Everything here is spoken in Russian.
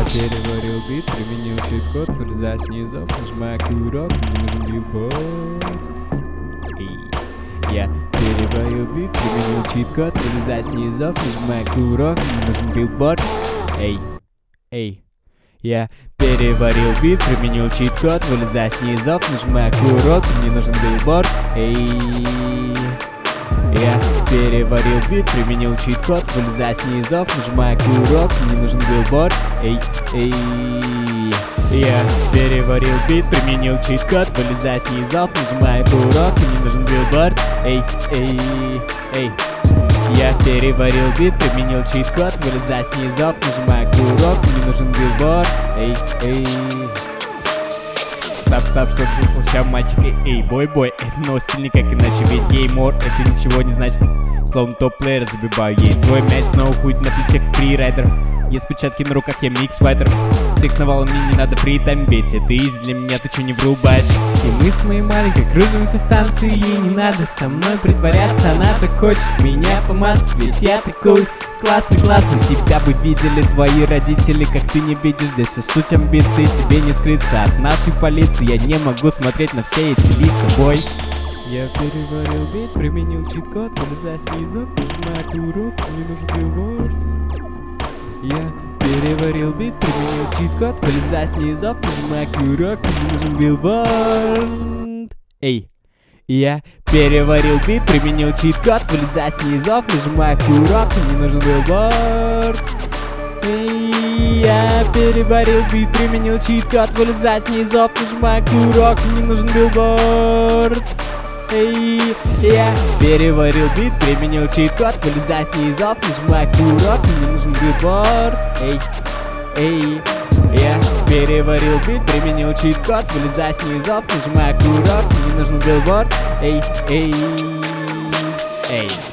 Переварил бит, применил чит-код, вылезая с низов, нажимая курок, мне нужен билборд. Я переварил бит, применил чит-код, вылезая с низов, нажимая курок, мне нужен билборд. Я переварил бит, применил чит-код, вылезая с низов, нажимая курок, мне нужен билборд. Я переварил бит, применил чит-код, вылезая с низов, нажимая курок, мне нужен билборд. Я переварил бит, применил чит-код, вылезая с низов, нажимая курок, мне нужен билборд. Я переварил бит, применил чит-код, вылезая с низов, нажимая курок, мне нужен билборд. Стоп, что ты слышал, мальчик, бой, это новый стиль, никак иначе, ведь геймор, это ничего не значит. Словно топ-плеер забиваю ей свой мяч, снова хуй на плечах фрирайдер. Есть перчатки на руках, я микс-файтер. Секс навалом, мне не надо фритаймбить, это изи для меня, ты чё не врубаешь? И мы с моей маленькой кружимся в танце, ей не надо со мной притворяться, она так хочет меня помацать, ведь я такой классный, тебя бы видели твои родители, как ты не видишь, здесь все суть амбиций, тебе не скрыться от нашей полиции, я не могу смотреть на все эти лица, бой. Я переварил бит, применил чит-код, вылезая с низов, нажимая курок, мне нужен билборд. Я переварил бит, применил чит-код, вылезая с низов, нажимая курок, мне нужен билборд. Я переварил бит, применил чит-код, вылезая с низов, нажимая курок, мне нужен билборд. Я переварил бит, применил чит-код, вылезая с низов, нажимая курок, мне нужен билборд. Я переварил бит, применил чит-код, вылезая с низов, нажимая курок, мне нужен билборд. Я переварил бит, применил чит-код, вылезая с низов, нажимая курок, мне нужен билборд.